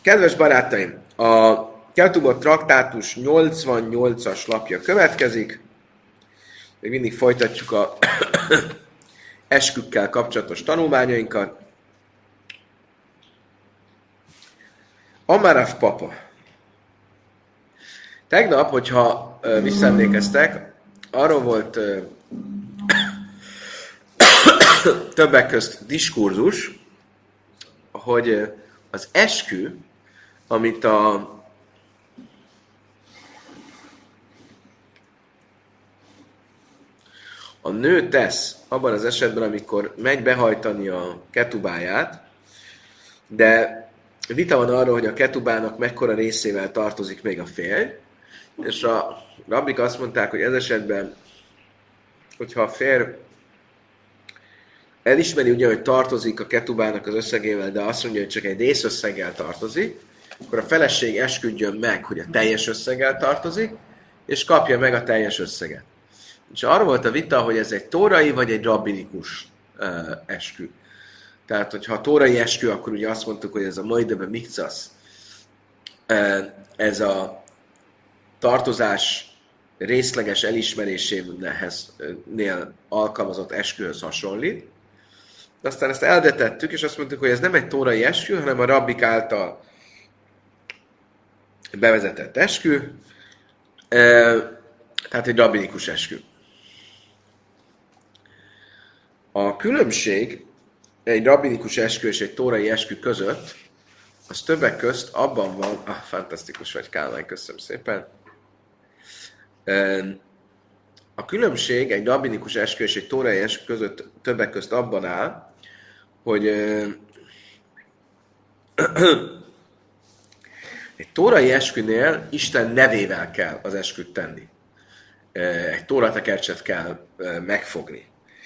Kedves barátaim, a Ketubot traktátus 88-as lapja következik. Még mindig folytatjuk a eskükkel kapcsolatos tanulmányainkat. Amarav papa. Tegnap, hogyha visszaemlékeztek, arról volt többek közt diskurzus, hogy az eskü, amit a nő tesz abban az esetben, amikor megy behajtani a ketubáját, de vita van arról, hogy a ketubának mekkora részével tartozik még a férj, és a rabbik azt mondták, hogy ez esetben, hogyha a férj elismeri ugye, hogy tartozik a ketubának az összegével, de azt mondja, hogy csak egy részösszeggel tartozik, akkor a feleség esküdjön meg, hogy a teljes összeggel tartozik, és kapja meg a teljes összeget. És arról volt a vita, hogy ez egy tórai vagy egy rabbinikus eskü. Tehát, hogyha a tórai eskü, akkor ugye azt mondtuk, hogy ez a majdebe mikcasz, ez a tartozás részleges elismerésénél alkalmazott eskühöz hasonlít. De aztán ezt elvetettük, és azt mondtuk, hogy ez nem egy tórai eskü, hanem a rabbik által bevezetett eskü, tehát egy rabbinikus eskü. A különbség egy rabbinikus eskü és egy tórai eskü között, az többek közt abban van, fantasztikus vagy Kálmán, köszönöm szépen. A különbség egy rabbinikus eskü és egy tórai eskü között többek közt abban áll, hogy egy tórai eskünél Isten nevével kell az esküt tenni. Egy tóratekercset kell megfogni.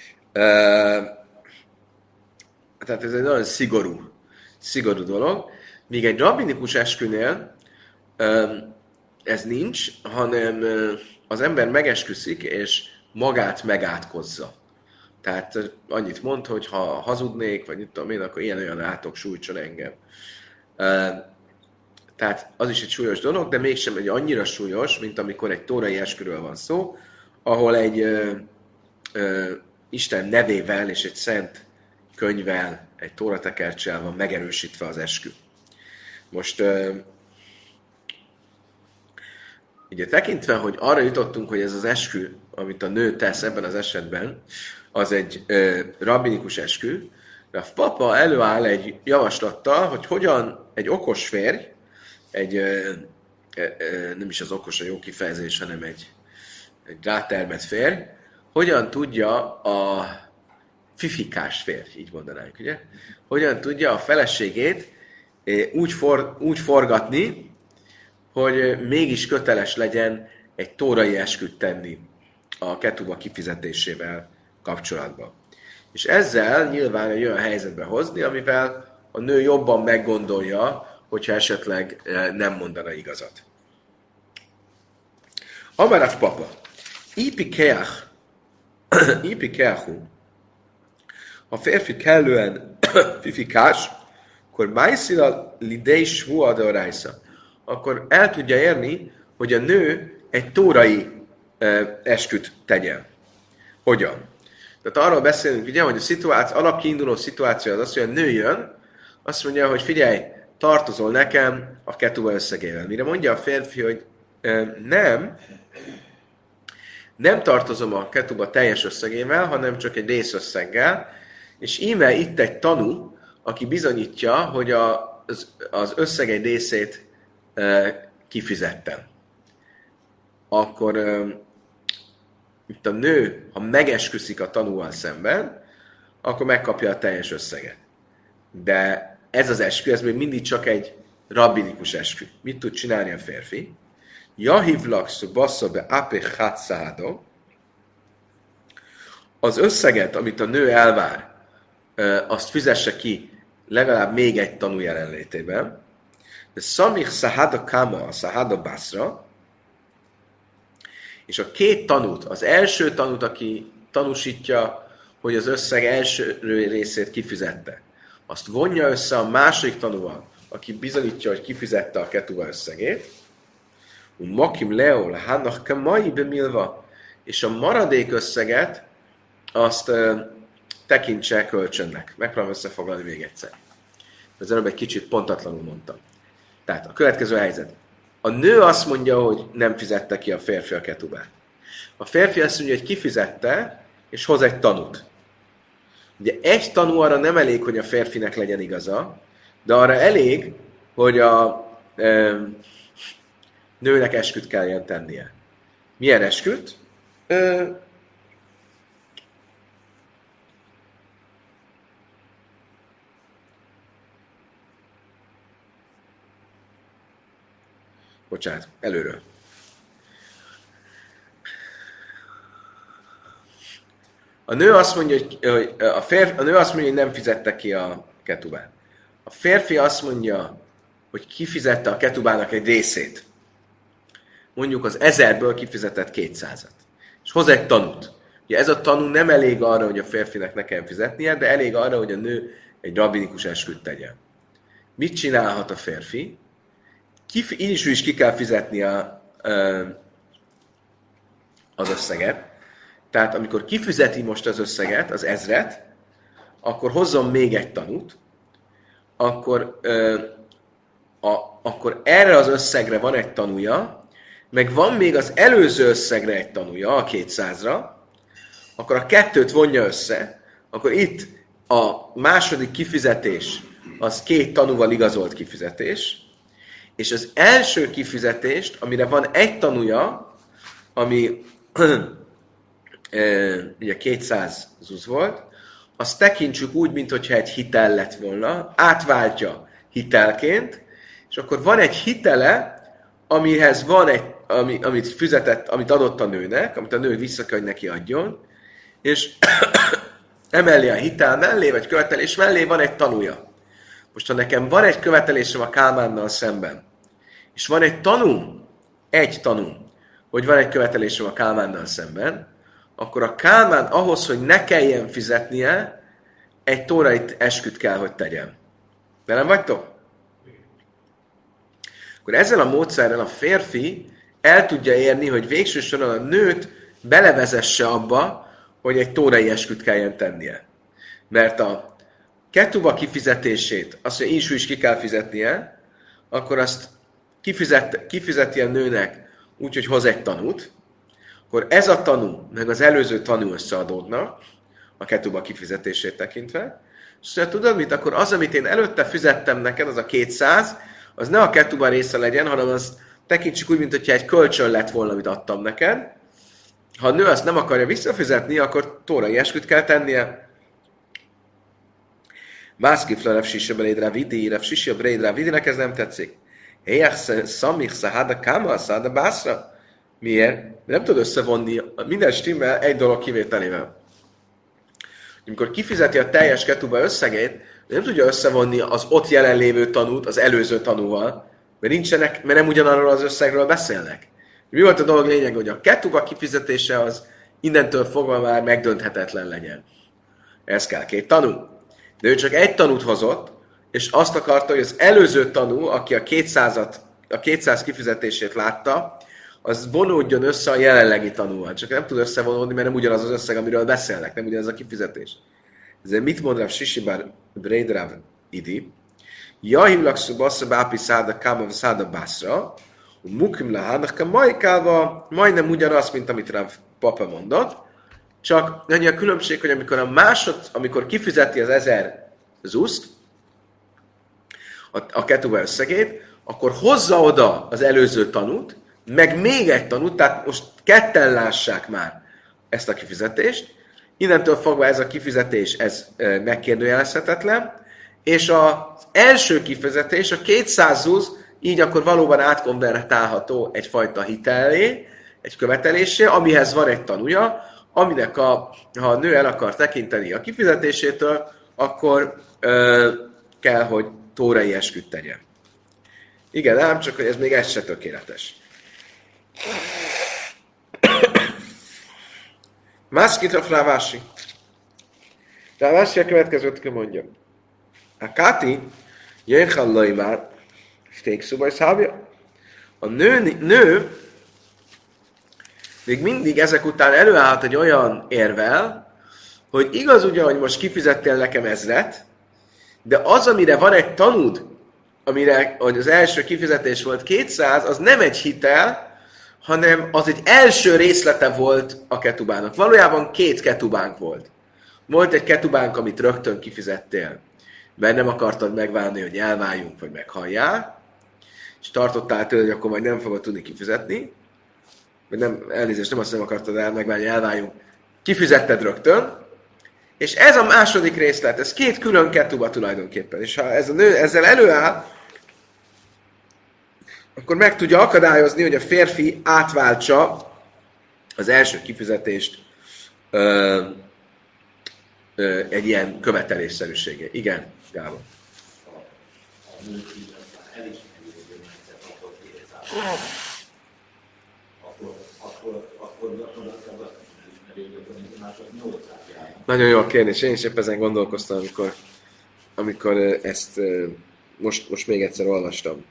Tehát ez egy nagyon szigorú dolog. Míg egy rabbinikus eskünél ez nincs, hanem az ember megesküszik, és magát megátkozza. Tehát annyit mond, hogy ha hazudnék, vagy mit tudom én, akkor ilyen-olyan átok sújtson engem. Tehát az is egy súlyos dolog, de mégsem egy annyira súlyos, mint amikor egy tórai esküről van szó, ahol egy Isten nevével és egy szent könyvvel, egy tóratekercssel van megerősítve az eskü. Most ugye tekintve, hogy arra jutottunk, hogy ez az eskü, amit a nő tesz ebben az esetben, az egy rabbinikus eskü, de a papa előáll egy javaslattal, hogy hogyan egy okos férj, nem is az okos a jó kifejezés, hanem egy rátermett férj, hogyan tudja a fifikás férj, így mondanánk, ugye? Hogyan tudja a feleségét úgy forgatni, hogy mégis köteles legyen egy tórai esküt tenni a ketuba kifizetésével kapcsolatban. És ezzel nyilván egy olyan helyzetbe hozni, amivel a nő jobban meggondolja, hogyha esetleg nem mondana igazat. Amarav papa. Ipikeahu. Ha férfi kellően fifikás, akkor májszila lidei svua de orajsza. Akkor el tudja érni, hogy a nő egy tórai esküt tegyen. Hogyan? Tehát arról beszélünk, ugye, hogy a szituáció, alapkiinduló szituáció az az, hogy a nő jön, azt mondja, hogy figyelj, tartozol nekem a ketuba összegével. Mire mondja a férfi, hogy nem tartozom a ketuba teljes összegével, hanem csak egy részösszeggel, és íme itt egy tanú, aki bizonyítja, hogy az összeg egy részét kifizettem. Akkor itt a nő, ha megesküszik a tanúval szemben, akkor megkapja a teljes összeget. De ez az eskü, ez még mindig csak egy rabbinikus eskü. Mit tud csinálni a férfi? Jahivlaksu basszabe ape hatszádo. Az összeget, amit a nő elvár, azt fizesse ki legalább még egy tanú jelenlétében. De szamich szahada kama, szahada baszra, és a két tanút, az első tanút, aki tanúsítja, hogy az összeg első részét kifizette, azt vonja össze a második tanúval, aki bizonyítja, hogy kifizette a ketuba összegét, makim leol, hánnak kamai bemilva, és a maradék összeget azt tekintse kölcsönnek. Megpróbálom összefoglalni még egyszer. Ez előbb egy kicsit pontatlanul mondtam. Tehát a következő helyzet. A nő azt mondja, hogy nem fizette ki a férfi a ketubát. A férfi azt mondja, hogy kifizette, és hoz egy tanút. Ugye egy tanú arra nem elég, hogy a férfinek legyen igaza, de arra elég, hogy a nőnek esküt kelljen tennie. Milyen esküt? Bocsánat, előről. A nő azt mondja, hogy a nő azt mondja, hogy nem fizette ki a ketubát. A férfi azt mondja, hogy kifizette a ketubának egy részét. Mondjuk az 1000-ből kifizetett 200-at. És hoz egy tanút. Ugye ez a tanú nem elég arra, hogy a férfinek ne kell fizetnie, de elég arra, hogy a nő egy rabbinikus esküt tegyen. Mit csinálhat a férfi? Így is ki kell fizetni az összeget. Tehát amikor kifizeti most az összeget, az 1000-et, akkor hozzon még egy tanút, akkor erre az összegre van egy tanúja, meg van még az előző összegre egy tanúja, a 200-ra, akkor a kettőt vonja össze, akkor itt a második kifizetés az 2 tanúval igazolt kifizetés, és az első kifizetést, amire van egy tanúja, ami ugye 200 zuz volt, azt tekintsük úgy, mintha egy hitel lett volna, átváltja hitelként, és akkor van egy hitele, amihez van egy, amit fizetett, amit adott a nőnek, amit a nő vissza kell, hogy neki adjon, és emellé a hitel mellé, vagy követelés mellé van egy tanúja. Most, ha nekem van egy követelésem a Kálmánnal szemben, és van egy tanú, hogy van egy követelésem a Kálmánnal szemben, akkor a Kálmán ahhoz, hogy ne kelljen fizetnie, egy tórai esküt kell, hogy tegyen. Velem vagytok? Akkor ezzel a módszerrel a férfi el tudja érni, hogy végső soron a nőt belevezesse abba, hogy egy tórai esküt kelljen tennie. Mert a ketuba kifizetését, azt, hogy is ki kell fizetnie, akkor azt kifizeti a nőnek úgy, hogy hoz egy tanút, akkor ez a tanú, meg az előző tanú összeadódnak, a ketuba kifizetését tekintve, és szóval tudod mit? Akkor az, amit én előtte fizettem neked, az a 200, az ne a ketuba része legyen, hanem az tekintsük úgy, mintha egy kölcsön lett volna, amit adtam neked. Ha a nő azt nem akarja visszafizetni, akkor tórai esküt kell tennie. Mászkifla Rav Shisha Breid Ravidi, Rav Shisha Breid Ravidinek ez nem tetszik. Héjach szamich szahada káma, szahada bászra. Miért? Nem tud összevonni minden stimmel egy dolog kivételével. Amikor kifizeti a teljes ketuba összegét, nem tudja összevonni az ott jelenlévő tanút az előző tanúval, mert nem ugyanarról az összegről beszélnek. Mi volt a dolog lényeg, hogy a ketuba kifizetése az innentől fogva már megdönthetetlen legyen. Ez kell 2 tanú. De ő csak egy tanút hozott, és azt akarta, hogy az előző tanú, aki a 200 kifizetését látta, az vonódjon össze a jelenlegi tanúval. Csak nem tud összevonódni, mert nem ugyanaz az összeg, amiről beszélnek, nem ugyanaz a kifizetés. Ezért mit mond Rav Shishibar Breid Rav Idi? Jahim lakszu bassza bápi száda kába száda bászra, mukim lahánaka majkálva, majdnem ugyanaz, mint amit Rav Papa mondott, csak annyi a különbség, hogy amikor kifizeti az 1000 zuszt, a ketuba összegét, akkor hozza oda az előző tanút, meg még egy tanút, tehát most ketten lássák már ezt a kifizetést. Innentől fogva ez a kifizetés, ez megkérdőjelezhetetlen, és az első kifizetés, a 200 zusz, így akkor valóban átkonvertálható egyfajta hitelé, egy követelésé, amihez van egy tanúja, aminek ha a nő el akar tekinteni a kifizetésétől, akkor kell, hogy tórai esküt tegyen. Igen, ám csak, hogy ez még ez se tökéletes. Mászkitra Rávási. Rávási a következőt mondja. A Káti Jöjjön már, stékszóba és szávja. A nő még mindig ezek után előállhat egy olyan érvel, hogy igaz ugye, hogy most kifizettél nekem 1000, de az, amire van egy tanúd, amire hogy az első kifizetés volt 200, az nem egy hitel, hanem az egy első részlete volt a ketubának. Valójában 2 ketubánk volt. Volt egy ketubánk, amit rögtön kifizettél, mert nem akartad megválni, hogy elváljunk, vagy meghalljál, és tartottál tőle, hogy akkor majd nem fogod tudni kifizetni, vagy nem, elnézést, nem azt nem akartad megválni, hogy elváljunk, kifizetted rögtön, és ez a második részlet, ez 2 külön ketuba tulajdonképpen, és ha ez a nő ezzel előáll, akkor meg tudja akadályozni, hogy a férfi átváltsa az első kifizetést egy ilyen követelésszerűsége. Igen, Gábor. Nagyon jó a kérdés. Én is épp ezen gondolkoztam, amikor ezt most még egyszer olvastam.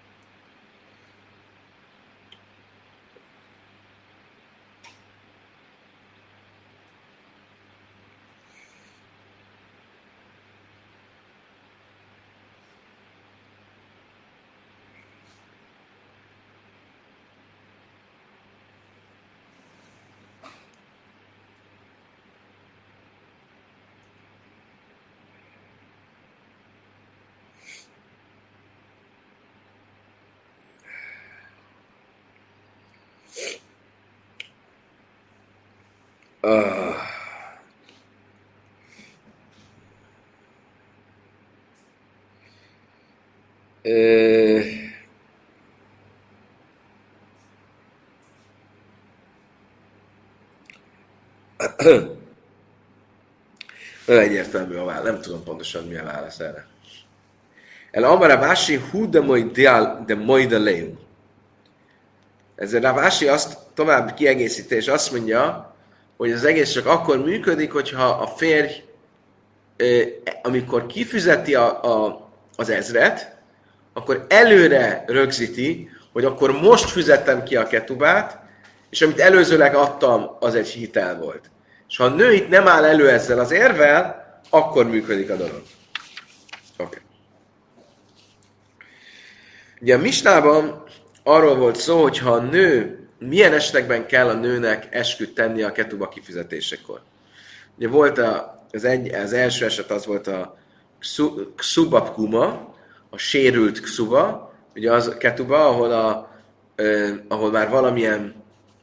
Egyértelmű a válasz. Nem tudom pontosan mi a válasz erre. El Amara Vási hu de moida leum. Ezzel a Vási azt tovább kiegészítés azt mondja, hogy az egész csak akkor működik, hogyha a férj, amikor kifizeti az 1000, akkor előre rögzíti, hogy akkor most fizettem ki a ketubát, és amit előzőleg adtam, az egy hitel volt. És ha a nő itt nem áll elő ezzel az érvel, akkor működik a dolog. Okay. Ugye a Misnában arról volt szó, hogy ha a nő, milyen esetekben kell a nőnek esküt tenni a ketuba kifizetésekor. Ugye volt az első eset, az volt a ksubapkuma, a sérült ksuba, ugye az a ketuba, ahol már valamilyen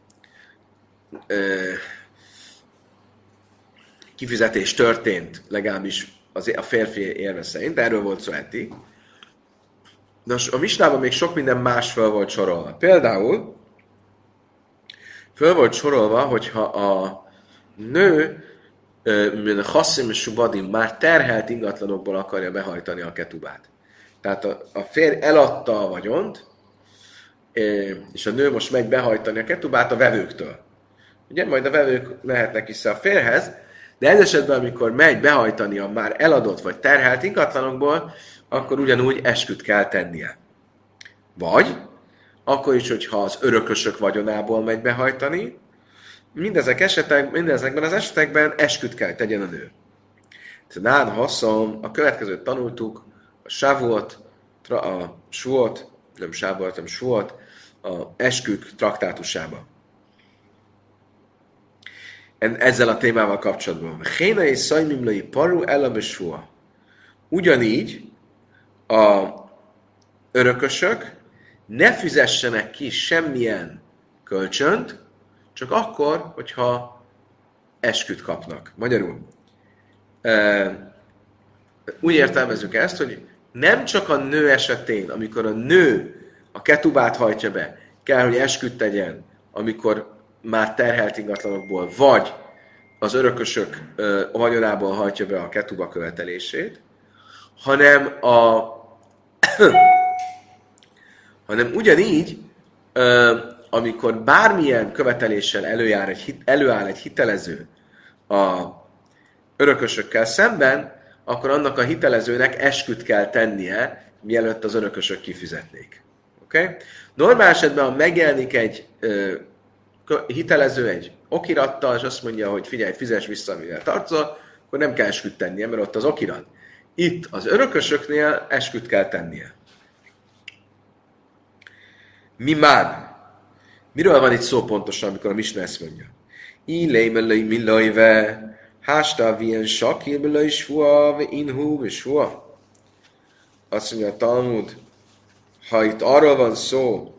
kifizetés történt, legalábbis a férfi érve szerint, de erről volt szó eddig. Nos, a Misnában még sok minden más fel volt sorolva. Például fel volt sorolva, hogyha a nő Chassim és Subadim már terhelt ingatlanokból akarja behajtani a ketubát. Tehát a férj eladta a vagyont, és a nő most megy behajtani a ketubát a vevőktől. Ugye, majd a vevők mehetnek vissza a férhez, de ez esetben, amikor megy behajtani a már eladott vagy terhelt ingatlanokból, akkor ugyanúgy esküt kell tennie. Vagy, akkor is, hogyha az örökösök vagyonából megy behajtani, mindezekben az esetekben esküt kell tegyen a nő. Nán haszon, a következőt tanultuk, a suot, a eskük traktátusában. Ezzel a témával kapcsolatban. Héna és szajmimlai paru elabesua. Ugyanígy a örökösök ne fizessenek ki semmilyen kölcsönt, csak akkor, hogyha esküt kapnak. Magyarul. Úgy értelmezzük ezt, hogy nem csak a nő esetén, amikor a nő a ketubát hajtja be, kell, hogy esküt tegyen, amikor már terhelt ingatlanokból, vagy az örökösök vagyonából hajtja be a ketuba követelését, hanem hanem ugyanígy, amikor bármilyen követeléssel előáll egy hitelező a örökösökkel szemben, akkor annak a hitelezőnek esküt kell tennie, mielőtt az örökösök kifizetnék. Okay? Normál esetben, ha megjelenik egy hitelező egy okirattal, és azt mondja, hogy figyelj, fizess vissza, mivel tartozol, akkor nem kell esküt tennie, mert ott az okirat. Itt az örökösöknél esküt kell tennie. Mi már? Miről van itt szó pontosan, amikor a Misna ezt mondja? Illémelői millajve, hásta vien sakilbelői svua, ve inhú, ve svua. Azt mondja a Talmud, ha itt arról van szó,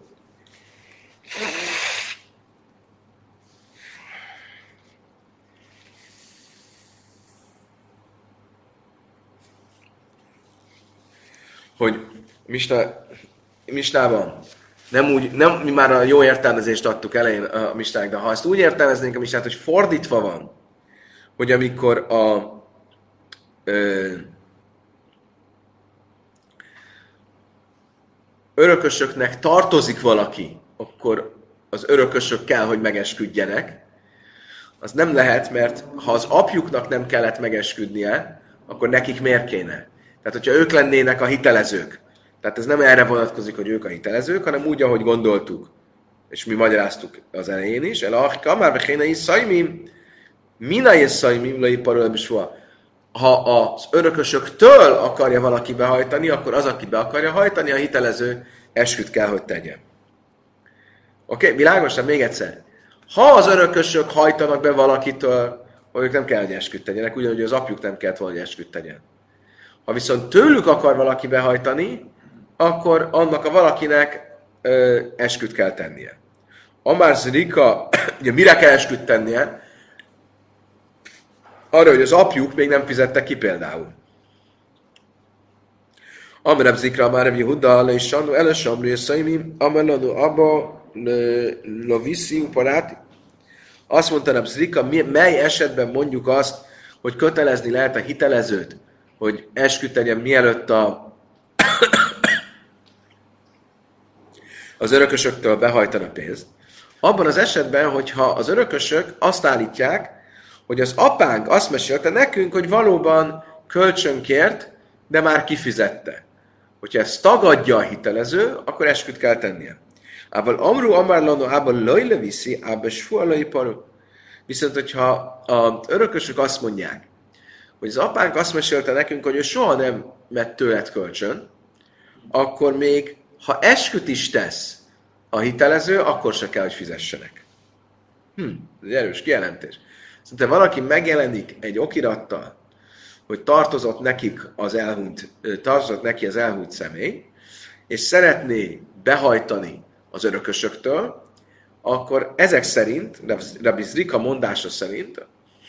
hogy Misnában nem mi már a jó értelmezést adtuk elején a Misnának, de ha ezt úgy értelmeznénk a Misnát, hogy fordítva van, hogy amikor a örökösöknek tartozik valaki, akkor az örökösök kell, hogy megesküdjenek. Az nem lehet, mert ha az apjuknak nem kellett megesküdnie, akkor nekik miért kéne? Tehát, hogyha ők lennének a hitelezők, tehát ez nem erre vonatkozik, hogy ők a hitelezők, hanem úgy, ahogy gondoltuk, és mi magyaráztuk az elején is, már bekéne is szajmim, mina is szajmim, leiparol soha. Ha az örökösöktől akarja valaki behajtani, akkor az, aki be akarja hajtani, a hitelező esküt kell, hogy tegyen. Oké, világosan még egyszer. Ha az örökösök hajtanak be valakitől, hogy ők nem kell, hogy esküt tegyenek, ugyanúgy az apjuk nem kellett volna, hogy esküt tegyen. Ha viszont tőlük akar valaki behajtani, akkor annak a valakinek esküt kell tennie. Amár zrika, ugye mire kell esküt tennie? Arra, hogy az apjuk még nem fizette ki például. Amrab zikra, amár Yehuda, le is sannu, elesamri, és szaimi, amelanu, abba, loviszi, uparáti. Azt mondta Rab Zrika, mely esetben mondjuk azt, hogy kötelezni lehet a hitelezőt, hogy esküt tegyen mielőtt az örökösöktől behajtana pénzt. Abban az esetben, hogyha az örökösök azt állítják, hogy az apánk azt mesélte nekünk, hogy valóban kölcsönkért, de már kifizette. Hogyha ezt tagadja a hitelező, akkor esküt kell tennie. Ával amru amárlano ában lajle viszi, ában sualai paru. Viszont, hogyha az örökösök azt mondják, hogy az apánk azt mesélte nekünk, hogy ő soha nem vett tőled kölcsön, akkor még, ha esküt is tesz a hitelező, akkor se kell, hogy fizessenek. Ez egy erős kijelentés. Szóval valaki megjelenik egy okirattal, hogy tartozott neki az elhunyt személy, és szeretné behajtani az örökösöktől, akkor ezek szerint, Rabbi Zrika mondása szerint,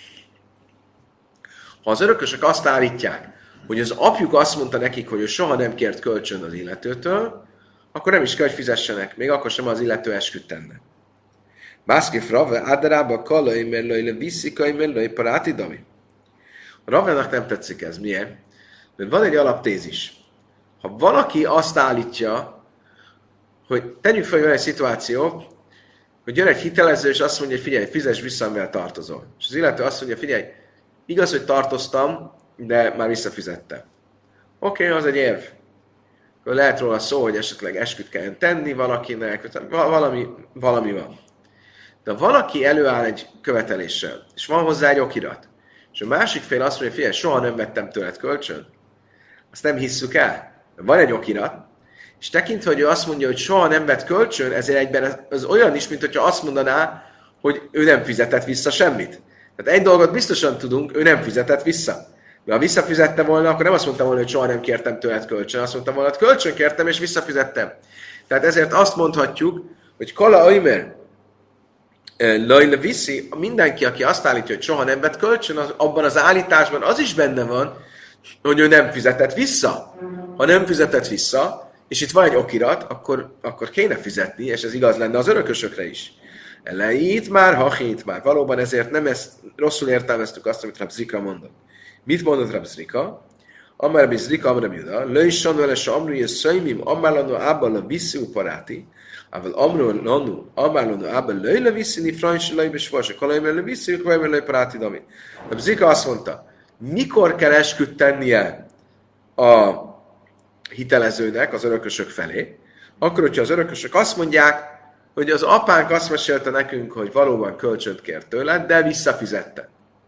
ha az örökösök azt állítják, hogy az apjuk azt mondta nekik, hogy ő soha nem kért kölcsön az illetőtől, akkor nem is kell, hogy fizessenek, még akkor sem az illető esküt tenne. Mászkif Rave, Áderába, Kallai, Merlői, Visszikai, Merlői, Paráti, Dami. A Ravénak nem tetszik ez. Miért? Mert van egy alaptézis. Ha valaki azt állítja, hogy tegyük fel olyan egy szituáció, hogy jön egy hitelező, és azt mondja, hogy figyelj, fizess vissza, amivel tartozol. És az illető azt mondja, figyelj, igaz, hogy tartoztam, de már visszafizette. Oké, az egy érv. Lehet róla szó, hogy esetleg esküt kelljen tenni valakinek, valami van. De valaki előáll egy követeléssel, és van hozzá egy okirat, és a másik fél azt mondja, figyelj, soha nem vettem tőled kölcsön, azt nem hisszük el. Van egy okirat, és tekintve, hogy ő azt mondja, hogy soha nem vett kölcsön, ezért egyben az olyan is, mint hogyha azt mondaná, hogy ő nem fizetett vissza semmit. Tehát egy dolgot biztosan tudunk, ő nem fizetett vissza. De ha visszafizette volna, akkor nem azt mondtam volna, hogy soha nem kértem tőled kölcsön, azt mondtam volna, hogy kölcsön kértem, és visszafizettem. Tehát ezért azt mondhatjuk, hogy Kala Aimer, Lajla viszi, mindenki, aki azt állítja, hogy soha nem vett kölcsön, abban az állításban az is benne van, hogy ő nem fizetett vissza. Ha nem fizetett vissza, és itt van egy okirat, akkor kéne fizetni, és ez igaz lenne az örökösökre is. Elejét már, hachét már. Valóban ezért nem ezt rosszul értelmeztük azt, amit Rab Zrika mondott. Mit mondott Rab Zrika? Amár Rab Zrika, amár Rab Juda, lőjsan vele se amruja szöjmim, amár lanu ábban a vissziú paráti, ával amról lanu, amár lanu ábban lőjle visszini, fransi lőjbe svas, a kalajmer lő vissziú, kalajmer lő paráti dami. Rab Zrika azt mondta, mikor kell esküt tennie a hitelezőnek az örökösök felé, akkor, hogyha az örökösök azt mondják, hogy az apánk azt mesélte nekünk, hogy valóban kölcsönt kért tőled, de visszafizette.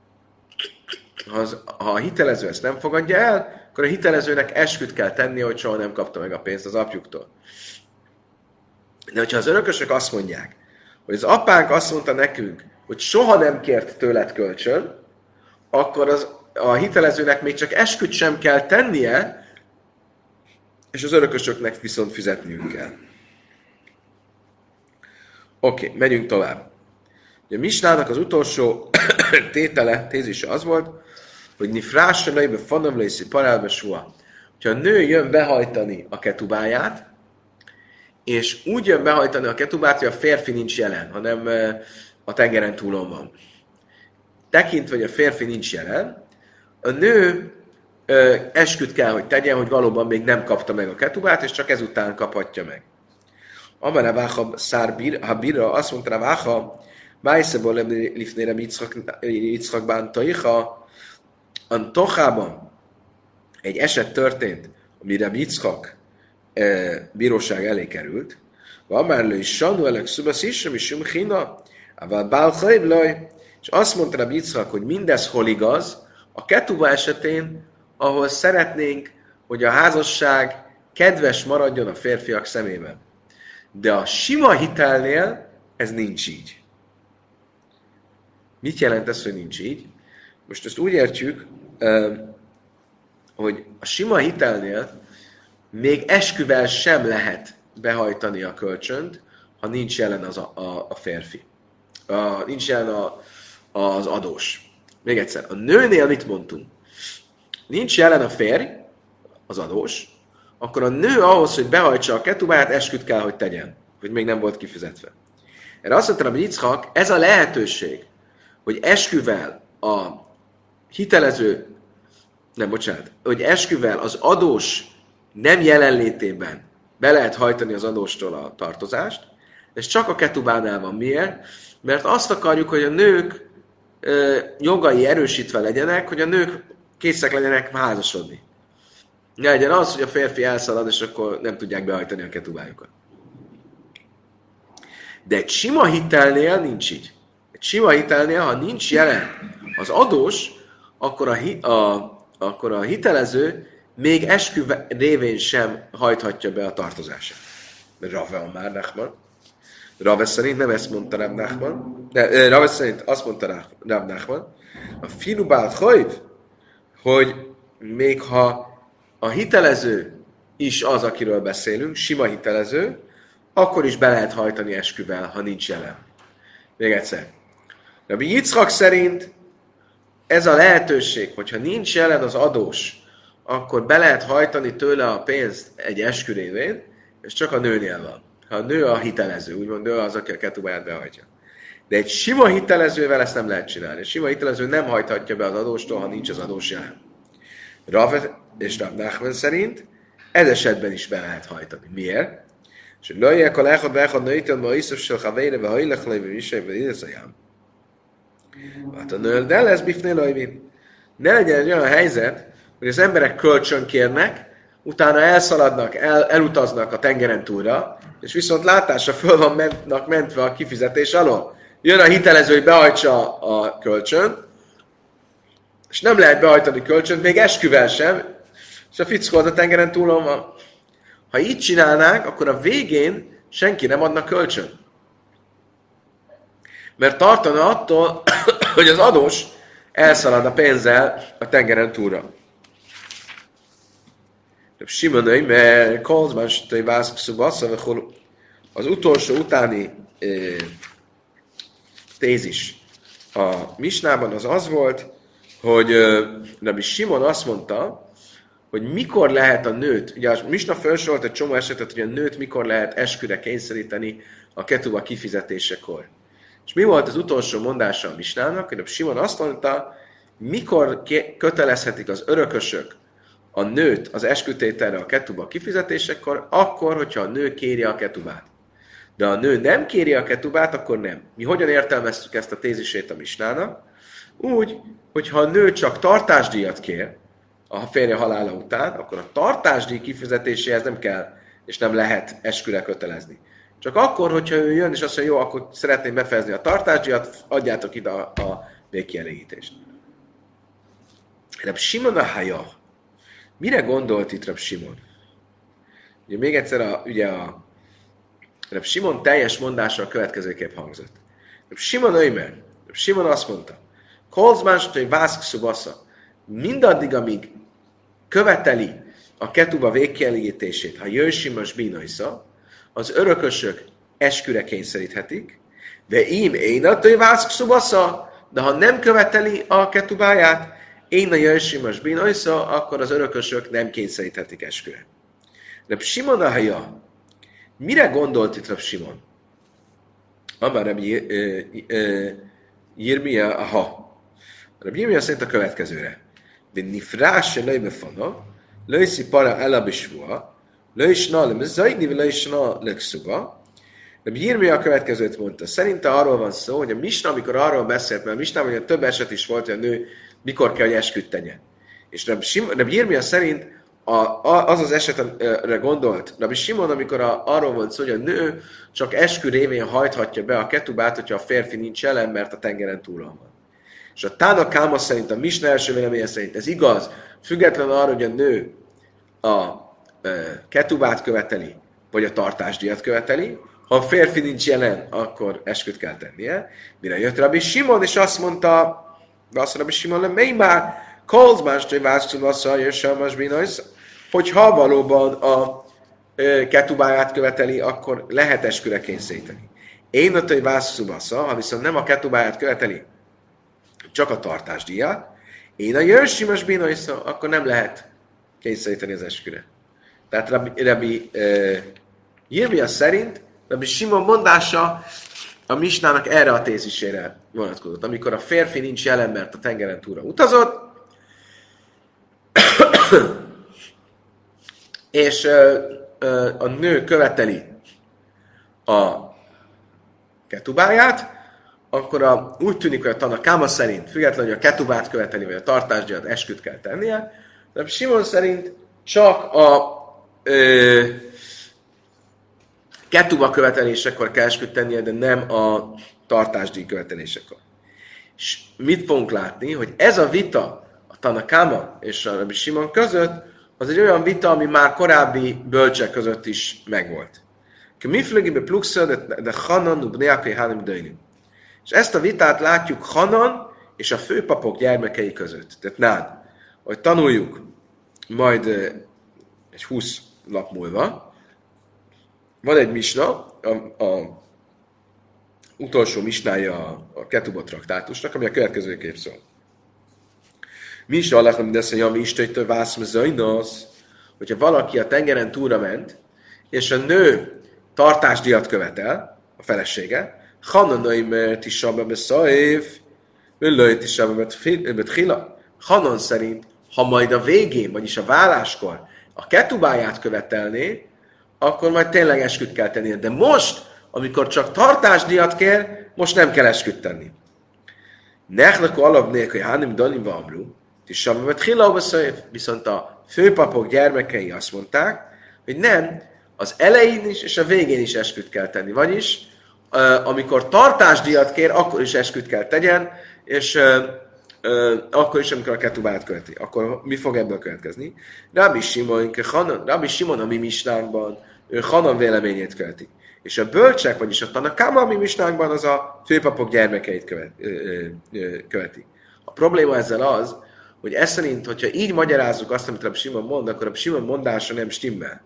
Ha a hitelező ezt nem fogadja el, akkor a hitelezőnek esküt kell tennie, hogy soha nem kapta meg a pénzt az apjuktól. De hogyha az örökösök azt mondják, hogy az apánk azt mondta nekünk, hogy soha nem kért tőled kölcsön, akkor a hitelezőnek még csak esküt sem kell tennie, és az örökösöknek viszont fizetniük kell. Oké, megyünk tovább. Ugye a Misnának az utolsó tézise az volt, hogy nifrássanaibe fanamlészi parálbe soha. Hogyha a nő jön behajtani a ketubáját, és úgy jön behajtani a ketubát, hogy a férfi nincs jelen, hanem a tengeren túlon van. Tekintve, hogy a férfi nincs jelen, a nő esküt kell, hogy tegyen, hogy valóban még nem kapta meg a ketubát, és csak ezután kaphatja meg. Amara Váha Habira azt mondta rá Váha, Májszeből lifnére Yitzchak bántaiha, Antochában egy eset történt, amire Yitzchak bíróság elé került, Amárlő is Sanu elek szubasz is, ami sumchina, ával bálchajblaj, és azt mondta rá Yitzchak, hogy mindez hol igaz, a ketuba esetén, ahol szeretnénk, hogy a házasság kedves maradjon a férfiak szemében. De a sima hitelnél ez nincs így. Mit jelent ez, hogy nincs így? Most ezt úgy értjük, hogy a sima hitelnél még esküvel sem lehet behajtani a kölcsönt, ha nincs jelen a férfi. Nincs jelen az adós. Még egyszer, a nőnél mit mondtunk? Nincs jelen a férj, az adós, akkor a nő ahhoz, hogy behajtsa a ketubát, esküt kell, hogy tegyen, hogy még nem volt kifizetve. Erre azt mondtam, hogy Yitzchak, ez a lehetőség, hogy esküvel a hitelező, hogy esküvel az adós nem jelenlétében be lehet hajtani az adóstól a tartozást, és csak a ketubánál van. Miért? Mert azt akarjuk, hogy a nők jogai erősítve legyenek, hogy a nők készek legyenek házasodni. Ne legyen az, hogy a férfi elszalad, és akkor nem tudják behajtani a ketubájukat. De egy sima hitelnél nincs így. Egy sima hitelnél, ha nincs jelen az adós, akkor a hitelező még eskü révén sem hajthatja be a tartozását. Rave már Nachman. Rave szerint nem ezt mondta Rav Nachman. Rave szerint azt mondta Rav Nachman. A finubált hajv, hogy még ha a hitelező is az, akiről beszélünk, sima hitelező, akkor is be lehet hajtani esküvel, ha nincs jelen. Még egyszer. Rabbi Yitzchak szerint ez a lehetőség, hogyha nincs jelen az adós, akkor be lehet hajtani tőle a pénzt egy eskü révén, és csak a nőnél van. Ha a nő a hitelező, úgymond ő az, aki a ketubáját behajtja. De egy sima hitelezővel ezt nem lehet csinálni. Egy sima hitelező nem hajthatja be az adóstól, ha nincs az adós jelen. Rav és Rav Nachman szerint ez esetben is be lehet hajtani. Miért? És lőjek a lechad vechad nőjtön ma iszössel havére ve hajlech lejve visejve ideszajám. Hát a nő, de lesz bifné lajvin. Ne legyen egy olyan helyzet, hogy az emberek kölcsön kérnek, utána elszaladnak, elutaznak a tengeren túlra, és viszont látásra föl van mentve a kifizetés alól. Jön a hitelező, hogy behajtsa a kölcsön, és nem lehet behajtani kölcsönt, még esküvel sem, és a fickó az a tengeren túlon van. Ha így csinálnák, akkor a végén senki nem adna kölcsön. Mert tartana attól, hogy az adós elszalad a pénzzel a tengeren túlra. Simonai, mert Kolzmán sütői vászkszú az utolsó utáni tézis a Misnában az volt, hogy Rabbi Simon azt mondta, hogy mikor lehet a nőt, ugye a Misna felsorolt egy csomó esetet, hogy a nőt mikor lehet esküre kényszeríteni a ketuba kifizetésekor. És mi volt az utolsó mondása a Misnának? Hogy Rabbi Simon azt mondta, mikor kötelezhetik az örökösök a nőt az eskütételre a ketuba kifizetésekor, akkor, hogyha a nő kéri a ketubát. De ha a nő nem kéri a ketubát, akkor nem. Mi hogyan értelmeztük ezt a tézisét a Misnának? Úgy, hogyha a nő csak tartásdíjat kér a férje halála után, akkor a tartásdíj kifizetéséhez nem kell és nem lehet esküre kötelezni. Csak akkor, hogyha ő jön és azt mondja, jó, akkor szeretném befejezni a tartásdíjat, adjátok ide a végkielégítést. Reb Simon a haja. Mire gondolt itt Reb Simon? Ugye még egyszer a Reb Simon teljes mondása a következőképp hangzott. Reb Simon Ömer. Reb Simon azt mondta, Kolzmástól vászk szubasza. Mindaddig, amíg követeli a ketuba végkielégítését, ha jöjsimas bínaisza, az örökösök esküre kényszeríthetik, de én attól vászk szubasza, de ha nem követeli a ketubáját, én a jöjsimas bínaisza, akkor az örökösök nem kényszeríthetik esküre. Reb Simon a haja. Mire gondolt itt Reb Simon? Amár Reb Jirmia, aha. Reb Jirmia szerint a következőre. De nifráse lejbefana, lejszi para elabisvua, lejsna lemezajni, lejsna legszuba. Reb Jirmia a következőt mondta. Szerinte arról van szó, hogy a Misna, amikor arról beszélt, mert a Misnában több eset is volt, hogy a nő mikor kell, hogy esküt tegyen. És Reb Jirmia szerint az az esetre gondolt Rabbi Simon, amikor arról volt szó, hogy a nő csak eskü révén hajthatja be a ketubát, hogyha a férfi nincs jelen, mert a tengeren túlon van. És a Tána Káma szerint, a Misna első véleménye szerint ez igaz, független arra, hogy a nő a ketubát követeli, vagy a tartásdíjat követeli. Ha a férfi nincs jelen, akkor esküt kell tennie. Mire jött Rabbi Simon, és azt mondta, Rabbi Simon, mely már Kolzmástól vásztulassza, jösselmas bínajsz, hogyha valóban a ketubáját követeli, akkor lehet esküre kényszeríteni. Én ott, hogy vásztulassza, ha viszont nem a ketubáját követeli, csak a tartásdíjat, én a jösselmas bínajsz, akkor nem lehet kényszeríteni az esküre. Tehát Rabbi Jirmia szerint Rabbi Simon mondása a Misnának erre a tézisére vonatkozott. Amikor a férfi nincs jelen, mert a tengeren túlra utazott, és a nő követeli a ketubáját, akkor úgy tűnik, hogy a Tana Káma szerint, függetlenül, hogy a ketubát követeli, vagy a tartásdíjat esküt kell tennie, de Simon szerint csak a ketuba követelésekor kell esküt tennie, de nem a tartásdíj követelésekor. És mit fogunk látni, hogy ez a vita a Tana Káma és a Rabbi Simon között, az egy olyan vita, ami már korábbi bölcsek között is megvolt. De Hanan és ezt a vitát látjuk Hanan és a főpapok gyermekei között. Tehát nád, hogy tanuljuk majd egy 20 lap múlva, van egy misna, a utolsó misnája a Ketubot traktátusnak, ami a következőképp szól. Misna alá, amit azt mondja, ami Istenitől vászm zajnasz, hogyha valaki a tengeren túlra ment, és a nő tartásdíjat követel, a felesége, Hananai mert is abba beszajv, Öllőjt is abba betchila. Hanan szerint, ha majd a végén, vagyis a válláskor a ketubáját követelné, akkor majd tényleg esküt kell tennie. De most, amikor csak tartásdíjat kér, most nem kell esküt tenni. Nechleko alap nélkül, hanem danim vamlu, viszont a főpapok gyermekei azt mondták, hogy nem, az elején is és a végén is esküt kell tenni. Vagyis, amikor tartásdíjat kér, akkor is esküt kell tegyen, és akkor is, amikor a ketubát követi. Akkor mi fog ebből következni? Rabbi Simon a mi misnánkban, ő Hanan véleményét követi. És a bölcsek, vagyis a Tana Káma a mi misnánkban, az a főpapok gyermekeit követi. A probléma ezzel az, hogy ez szerint, hogyha így magyarázzuk azt, amit Rabbi Simon mond, akkor Rabbi Simon mondása nem stimmel.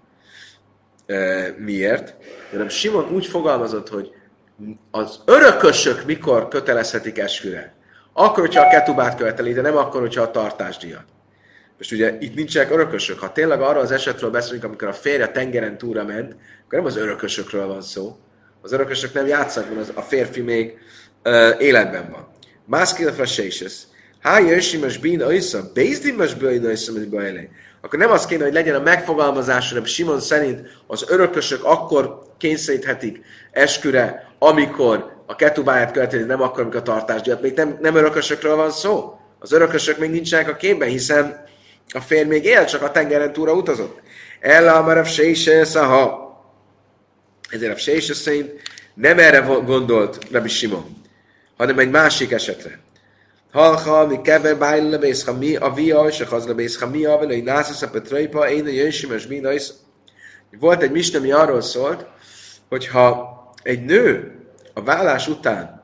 Miért? Rabbi Simon úgy fogalmazott, hogy az örökösök mikor kötelezhetik esküre. Akkor, hogyha a ketubát követeli, de nem akkor, hogyha a tartásdíjat. Most ugye itt nincsenek örökösök. Ha tényleg arra az esetről beszélünk, amikor a férje tengeren túlra ment, akkor nem az örökösökről van szó. Az örökösök nem játszanak, a férfi még életben van. Mászkilafra se is ez. Jöjsimas bína össza, bézdimas bína össza, mint bajlé. Akkor nem az kéne, hogy legyen a megfogalmazásra, Simon szerint az örökösök akkor kényszeríthetik esküre, amikor a ketubáját követeli, nem akkor, amikor a tartásdíjat, még nem örökösökről van szó. Az örökösök még nincsenek a képben, hiszen a férj még él, csak a tengeren túlra utazott. Ella már a Sése Szaha. Ezért a Sése szerint nem erre gondolt Rabbi Simon, hanem egy másik esetre. Halha, mi kever bájl lebész hami, a via, és a lebész hami, a vele, hogy nászasz a petraipa, én a jönsimes bínaisz. Volt egy misna, ami arról szólt, hogyha egy nő a vállás után,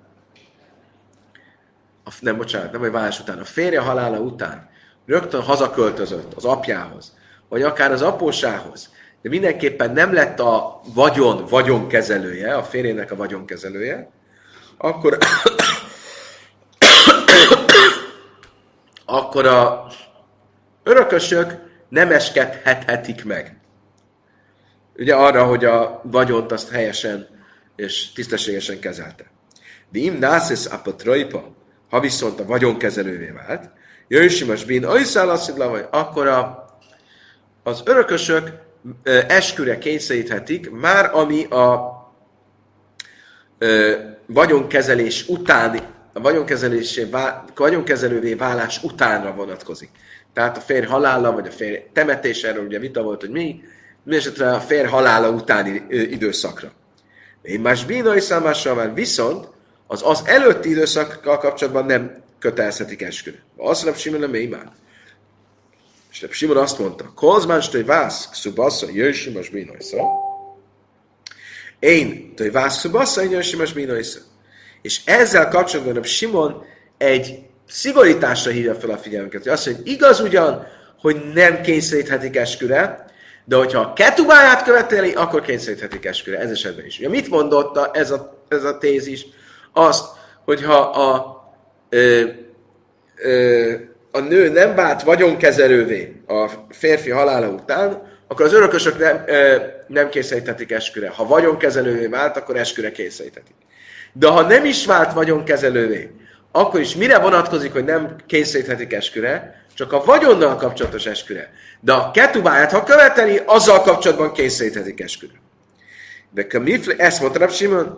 nem a vállás után, a férje halála után rögtön hazaköltözött az apjához, vagy akár az apósához, de mindenképpen nem lett a vagyonkezelője, a férjének a vagyonkezelője, akkor a örökösök nem eskedhetik meg. Ugye arra, hogy a vagyont azt helyesen és tisztességesen kezelte. De im nászis apatroipa, ha viszont a vagyonkezelővé vált, jöjsimas bín, akkor az örökösök esküre kényszeríthetik, már ami a vagyonkezelés utáni, a vagyonkezelővé válás utánra vonatkozik. Tehát a férj halála, vagy a férj temetése, erről ugye vita volt, hogy mi esetre a férj halála utáni időszakra. Én más bínai számással már viszont az előtti időszakkal kapcsolatban nem kötelezhetik esküre. Azt Reb Simon nem már. És Reb Simon azt mondta, Kozmán stoj vász, szubassa, jöjsimas bínajsza. Én toj vász, szubassa, jöjsimas bínajsza. És ezzel kapcsolatban Reb Simon egy szigorításra hívja fel a figyelmünket. Hogy azt mondja, hogy igaz ugyan, hogy nem kényszeríthetik esküre, de hogyha a ketubáját követeli, akkor kényszeríthetik esküre. Ez esetben is. Ugye mit mondott ez a tézis? Azt, hogyha a nő nem vált vagyonkezelővé a férfi halála után, akkor az örökösök nem kényszeríthetik esküre. Ha vagyonkezelővé vált, akkor esküre kényszeríthetik. De ha nem is vált vagyonkezelővé, akkor is mire vonatkozik, hogy nem kényszeríthetik esküre? Csak a vagyonnal kapcsolatos esküre. De a ketubáját, ha követeli, azzal kapcsolatban kényszeríthetik esküre. De ezt mondta Reb Simon,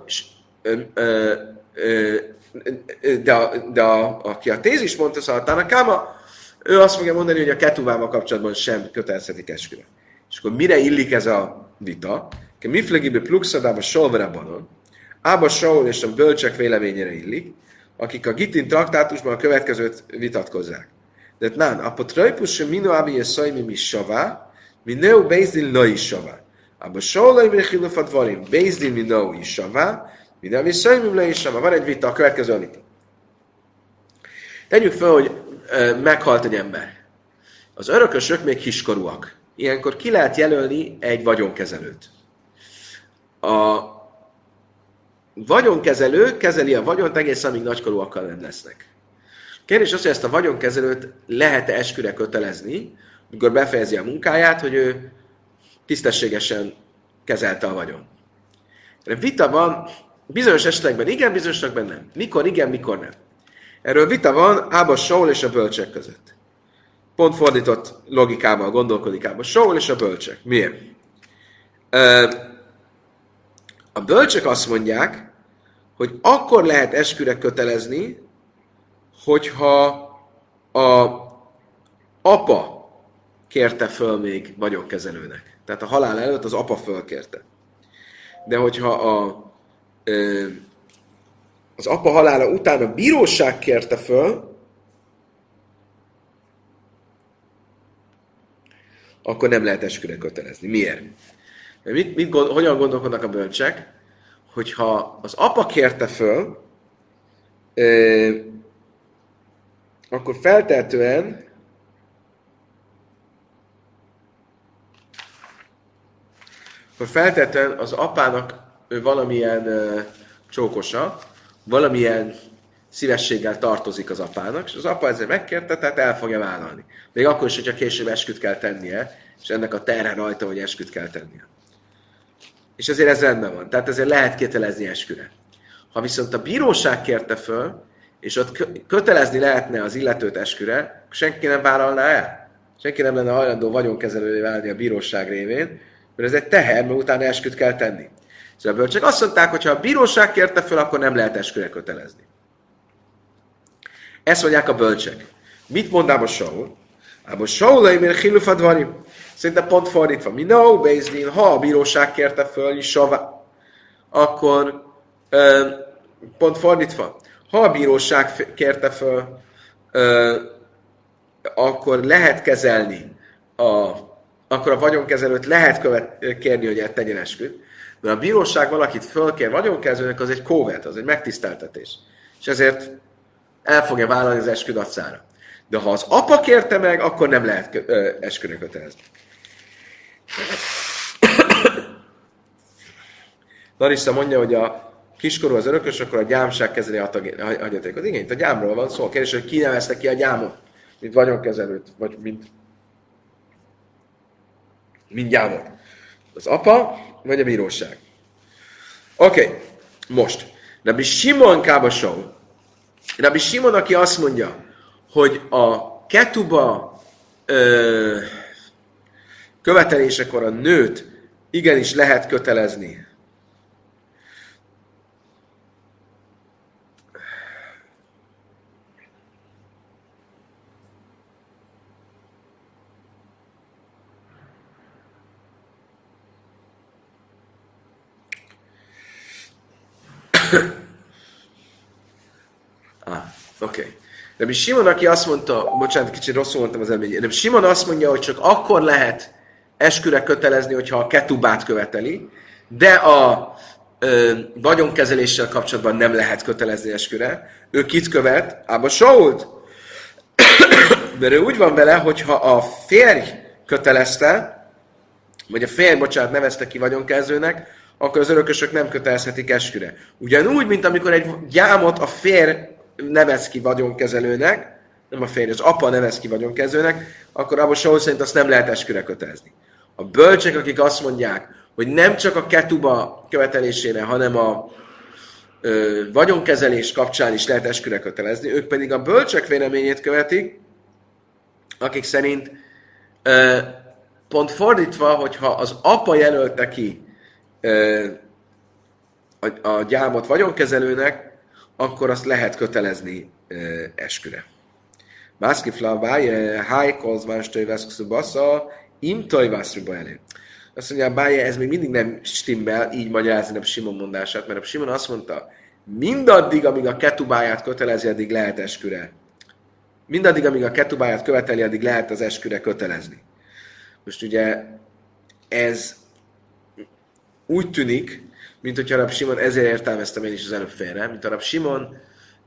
aki a tézis mondta, Szaltán Káma, ő azt fogja mondani, hogy a ketubával kapcsolatban sem kötelezhetik esküre. És akkor mire illik ez a vita? Miflegibe pluxadába solverabanon, Ába Saul és a bölcsek véleményére illik, akik a Gittin traktátusban a következőt vitatkozzák. De nán, apotraipus minu abi jeszaimi mi savá, mineu beizdin lo is savá. Ába Saulai mechilufat varim, beizdin mineu is savá, mineu jeszaimi lo is savá. Van egy vita, a következő a vita. Tegyük fel, hogy meghalt egy ember. Az örökösök még kiskorúak. Ilyenkor ki lehet jelölni egy vagyonkezelőt. A vagyonkezelő kezeli a vagyont egészen, amíg nagykorúakkal nem lesznek. Kérdés az, hogy ezt a vagyonkezelőt lehet-e esküre kötelezni, amikor befejezi a munkáját, hogy ő tisztességesen kezelte a vagyon. Vita van, bizonyos esetekben igen, bizonyos esetekben nem. Mikor igen, mikor nem. Erről vita van Ába Saul és a bölcsek között. Pont fordított logikával gondolkodik Ába Saul és a bölcsek. Miért? A bölcsek azt mondják, hogy akkor lehet esküre kötelezni, hogyha a apa kérte föl még vagyonkezelőnek. Tehát a halál előtt az apa fölkérte. De hogyha az apa halála után a bíróság kérte föl, akkor nem lehet esküre kötelezni. Miért? Hogyan gondolkodnak a bölcsek? Hogyha az apa kérte föl, akkor feltehetően az apának valamilyen csókosa, valamilyen szívességgel tartozik az apának, és az apa ezzel megkérte, tehát el fogja vállalni. Még akkor is, hogyha később esküt kell tennie, és ennek a terhe rajta, hogy esküt kell tennie. És ezért ez rendben van. Tehát ezért lehet kötelezni esküre. Ha viszont a bíróság kérte föl, és ott kötelezni lehetne az illetőt esküre, senki nem vállalná el. Senki nem lenne hajlandó vagyonkezelővé válni a bíróság révén, mert ez egy teher, mert utána esküt kell tenni. Szóval a bölcsek azt mondták, hogy ha a bíróság kérte fel, akkor nem lehet esküre kötelezni. Ezt mondják a bölcsek. Mit mond Ába Saul? Ába Saul, én hilufadvarim. Szerintem pont fordítva. Mi no, Bézdin, ha a bíróság kérte föl, akkor pont fordítva. Ha a bíróság kérte föl, akkor lehet kezelni, akkor a vagyonkezelőt lehet kérni, hogy tegyen esküt. De a bíróság valakit fölkér vagyonkezelőnek, az egy kóvet, az egy megtiszteltetés. És ezért el fogja vállalni az eskü dacára. De ha az apa kérte meg, akkor nem lehet esküre kötelezni. Larissa mondja, hogy a kiskorú az örökös, akkor a gyámság kezeli a hagyatékot. Igen, itt a gyámról van szó. A kérdés, hogy ki nevezte ki a gyámot, mint vagyonkezelőt, vagy mint gyámot. Az apa, vagy a bíróság. Oké, most. Rabbi Simon Kába Saul. Rabbi Simon, aki azt mondja, hogy a ketuba követelésekor a nőt igenis lehet kötelezni. Oké. Rabbi Simon, aki azt mondta, bocsánat, kicsit rosszul mondtam az elményt. Rabbi Simon azt mondja, hogy csak akkor lehet esküre kötelezni, hogyha a ketubát követeli, de a vagyonkezeléssel kapcsolatban nem lehet kötelezni esküre. Ő kit követ? Ába Sault. Mert ő úgy van vele, hogyha a férj kötelezte, vagy a férj, bocsánat, nevezte ki vagyonkezőnek, akkor az örökösök nem kötelezhetik esküre. Ugyanúgy, mint amikor egy gyámot a férj nevez ki vagyonkezelőnek, nem a férj, az apa nevez ki vagyonkezelőnek, akkor abban Saul szerint azt nem lehet esküre kötelezni. A bölcsek, akik azt mondják, hogy nem csak a ketuba követelésére, hanem a vagyonkezelés kapcsán is lehet esküre kötelezni, ők pedig a bölcsek véleményét követik, akik szerint pont fordítva, hogyha az apa jelölte ki a gyámot vagyonkezelőnek, akkor azt lehet kötelezni esküre. Mászkifla báje, hájkolz vánstöjvászkuszú bassza, imtojvászruba elő. Azt mondja, báje, ez még mindig nem stimmel, így magyarázni a Simon mondását, mert a Simon azt mondta, mindaddig, amíg a ketubáját kötelezi, addig lehet esküre. Mindaddig, amíg a ketubáját követeli, addig lehet az esküre kötelezni. Most ugye ez úgy tűnik, mint hogyha Rab Simon, ezért értelmeztem én is az előbb félre, mint a Rab Simon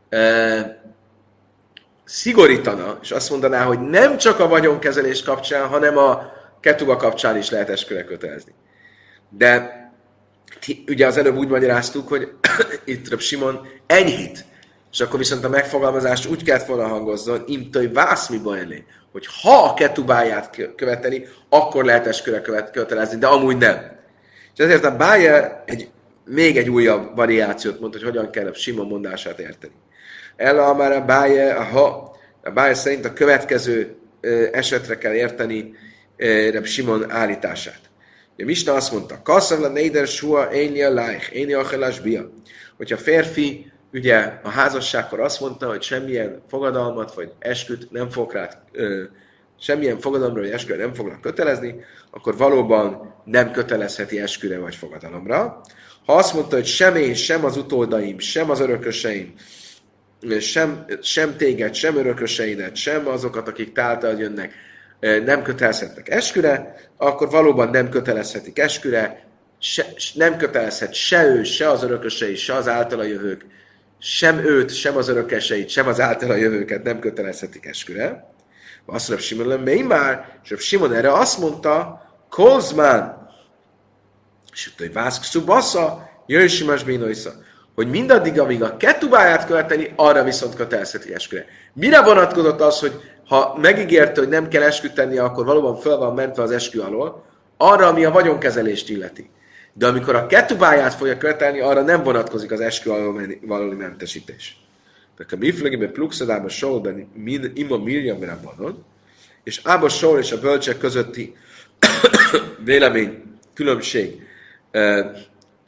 szigorítana, és azt mondaná, hogy nem csak a vagyonkezelés kapcsán, hanem a ketuba kapcsán is lehet esküre kötelezni. De ugye az előbb úgy magyaráztuk, hogy itt Rab Simon enyhít, és akkor viszont a megfogalmazást úgy kellett volna hangozzon, imtoj vászmiba elé, hogy ha a ketubáját követeli, akkor lehet esküre kötelezni, de amúgy nem. És ezért a Báje még egy újabb variációt mond, hogy hogyan kell a Simon mondását érteni. Ella már a Báje szerint a következő esetre kell érteni Reb Simon állítását. A Misna azt mondta, Kasszavla neider sua éni a lájh, éni a chelás bia. Hogyha férfi ugye a házasságkor azt mondta, hogy semmilyen fogadalmat vagy esküt nem fog rá, semmilyen fogadalomra vagy esküre nem fognak kötelezni, akkor valóban nem kötelezheti esküre vagy fogadalomra. Ha azt mondta, hogy sem én, sem az utódaim, sem az örököseim, sem téged, sem örököseidet, sem azokat, akik táltal jönnek, nem kötelezhetnek esküre, akkor valóban nem kötelezhetik esküre, nem kötelezhet se ő, se az örökösei, se az általa jövők, sem őt, sem az örököseit, sem az általa jövőket nem kötelezhetik esküre. Azt mondja, Simon lenne már, és Simon erre azt mondta, Kozmán, és hogy vászkszú bassza, jöjj simas bínoisza, hogy mindaddig, amíg a ketubáját követeli, arra viszont kötelezheti esküre. Mire vonatkozott az, hogy ha megígérte, hogy nem kell esküt tenni, akkor valóban föl van mentve az eskü alól, arra, ami a vagyonkezelést illeti. De amikor a ketubáját fogja követelni, arra nem vonatkozik az eskü alól valóli mentesítés. Tehát a miflegében pluxadában Saulben ima Mirjamben abbanod, és Ába Saul és a bölcsek közötti vélemény különbség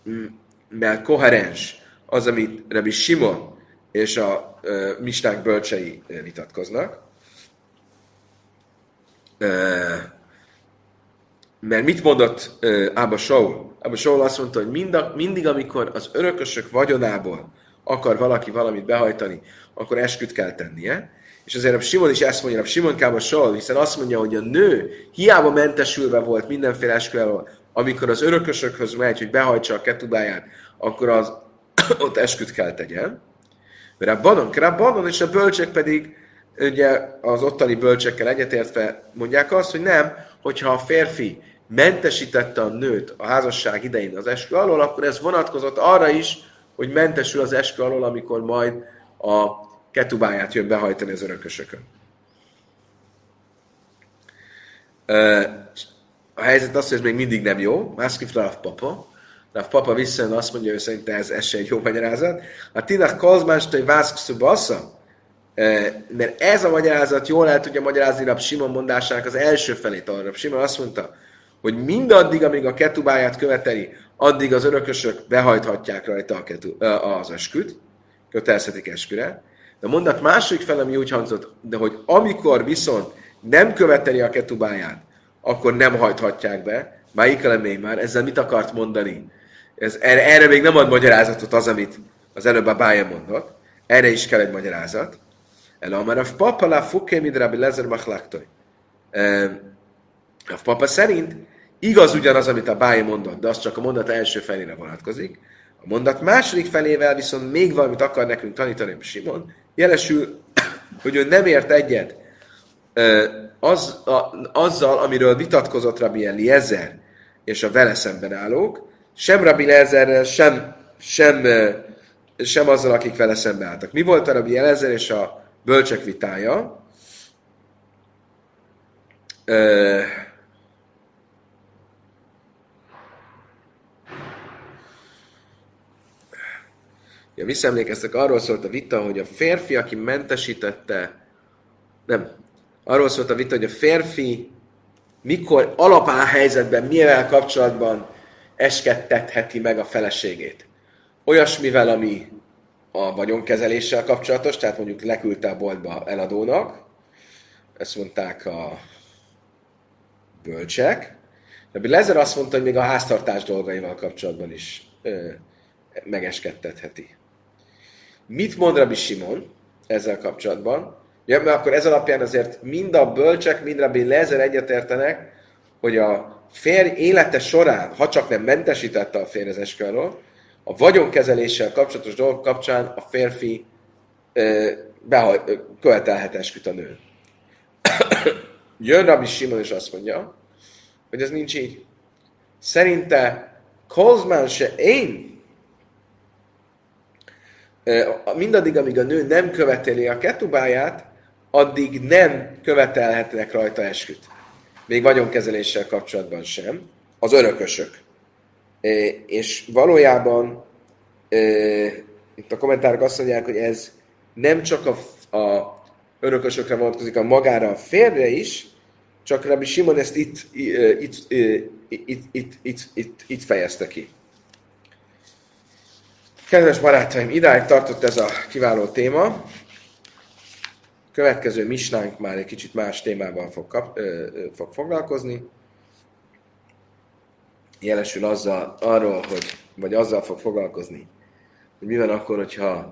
mert koherens az, amit Rabbi Simon és a misnák bölcsei vitatkoznak. Mert mit mondott Abba Shaul? Abba Shaul azt mondta, hogy mindig, amikor az örökösök vagyonából akar valaki valamit behajtani, akkor esküt kell tennie. És azért a Simon is ezt mondja, a Simon Abba Shaul, hiszen azt mondja, hogy a nő hiába mentesülve volt mindenféle eskü elől, amikor az örökösökhöz megy, hogy behajtsa a ketubáját, akkor ott esküt kell tegyen. Rabbanon és a bölcsek pedig, ugye az ottani bölcsekkel egyetértve mondják azt, hogy nem, hogyha a férfi mentesítette a nőt a házasság idején az eskü alól, akkor ez vonatkozott arra is, hogy mentesül az eskü alól, amikor majd a ketubáját jön behajtani az örökösökön. A helyzet az, hogy ez még mindig nem jó. Mászkif Rav Papa. Rav Papa visszajön, azt mondja, hogy szerint ez se egy jó magyarázat. A Tinach Kozmánstai Vászkszú Bassza, mert ez a magyarázat jól el tudja magyarázni Rab Simon mondásának az első felét. Arra Rab Simon azt mondta, hogy mindaddig, amíg a ketubáját követeli, addig az örökösök behajthatják rajta az esküt, kötelezhetik esküre. De a mondat második fel, ami úgy hangzott, de hogy amikor viszont nem követeli a ketubáját, akkor nem hajthatják be. Már ezzel mit akart mondani? Erre még nem ad magyarázatot az, amit az előbb a Bája mondott. Erre is kell egy magyarázat. Már a papa la fuké mid Rabbi Lezer machlaktoj. A papa szerint igaz ugyanaz, amit a Bája mondott, de az csak a mondat első felére vonatkozik. A mondat második felével viszont még valamit akar nekünk tanítani Simon. Jelesül, hogy ő nem ért egyet azzal, amiről vitatkozott Rabbi Eliezer és a vele szemben állók, sem Rabbi Eliezerrel, sem azzal, akik vele szemben álltak. Mi volt a Rabbi Eliezer és a bölcsek vitája? Ja, visszaemlékeztek, arról szólt a vita, hogy a férfi, aki mentesítette, arról szólt a vita, hogy a férfi mikor alapállhelyzetben, mivel kapcsolatban eskedtetheti meg a feleségét. Olyasmivel, ami a vagyonkezeléssel kapcsolatos, tehát mondjuk leküldte a boltba eladónak, ezt mondták a bölcsek. Rabbi Lezer azt mondta, hogy még a háztartás dolgaival kapcsolatban is megeskedtetheti. Mit mond Rabbi Simon ezzel kapcsolatban? Ja, mert akkor ez alapján azért mind a bölcsek, mind Rabbi Lezer egyetértenek, hogy a férj élete során, ha csak nem mentesítette a férj az eskü alól, a vagyonkezeléssel kapcsolatos dolgok kapcsán a férfi követelhet esküt a nőn. Jön Rabbi Simon és azt mondja, hogy ez nincs így. Szerinte Kozmán se én, mindaddig, amíg a nő nem követeli a ketubáját, addig nem követelhetnek rajta esküt. Még vagyonkezeléssel kapcsolatban sem. Az örökösök. És valójában itt a kommentárok azt mondják, hogy ez nem csak a örökösökre vonatkozik, a magára a férjre is, csak Rabbi Simon ezt itt fejezte ki. Kedves barátaim, idáig tartott ez a kiváló téma. Következő misnánk már egy kicsit más témával fog foglalkozni. Jelesül azzal fog foglalkozni, hogy mi van akkor, hogyha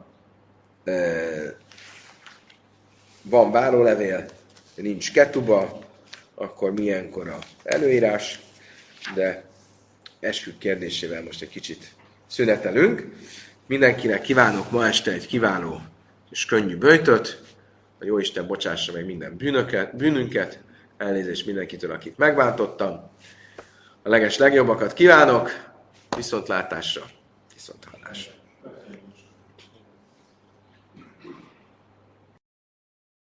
van várólevél, nincs ketuba, akkor milyenkor a előírás, de eskü kérdésével most egy kicsit szünetelünk. Mindenkinek kívánok ma este egy kiváló és könnyű böjtöt, a Jóisten bocsássa meg minden bűnünket, elnézést mindenkitől, akit megbántottam. A legjobbakat kívánok, viszontlátásra, viszonthallásra.